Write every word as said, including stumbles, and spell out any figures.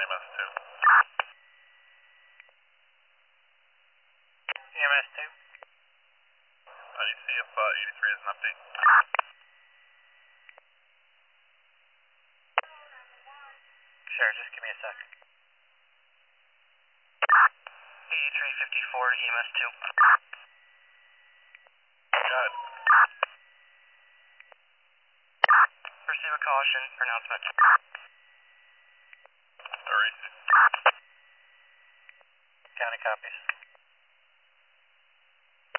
E M S two. E M S two. Uh, you see if uh, eighty-three has an update. Sure, just give me a sec. eighty-three fifty-four, E M S two. Good. Pursue a caution, pronouncement. Sorry. County copies.